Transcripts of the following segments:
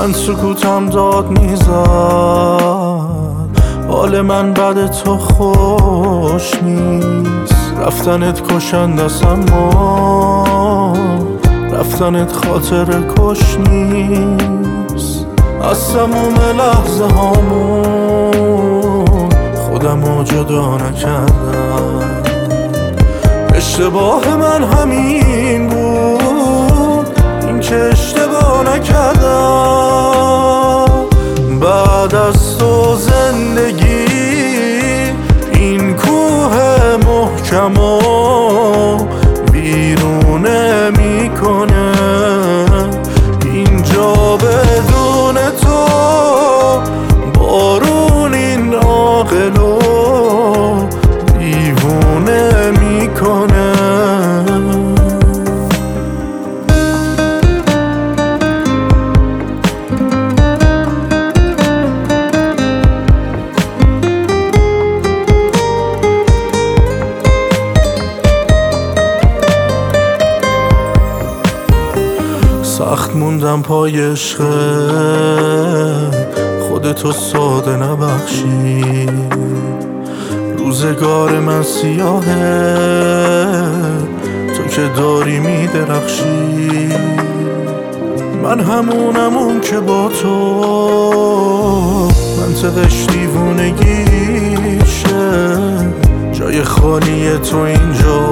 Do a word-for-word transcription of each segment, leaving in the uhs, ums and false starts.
من سکوتم داد میزد، حال من بعد تو خوش نیست. رفتنت کشند است اما رفتنت خاطر کش نیست. از تموم لحظه هامون خودمو جدا نکردم. اشتباه من همین بود، این که اشتباه نکردم. بعد از تو زندگی این کوه محکم و ویرونه میکنه. اینجا بدون تو بارون این عاقلو دیوونه میکنه. سخت موندم پای عشق خودتو ساده نبخشی. روزگار من سیاهه تو که داری میدرخشی. من همونم اون که با تو منطقش دیوونگیشه. جای خالی تو اینجا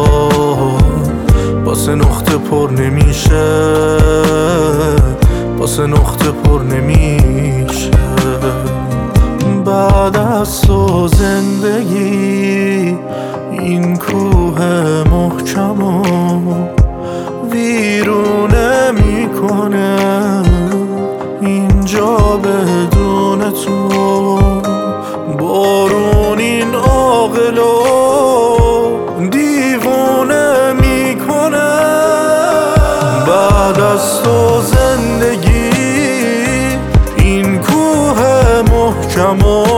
واسه نقطه پر نمیشه، واسه نقطه پر نمیشه. بعد از تو زندگی این کوه محکم و ویرونه میکنه. اینجا بدون تو بارون این عاقلو دیوونه میکنه. بعد از تو زندگی این کوه محکم و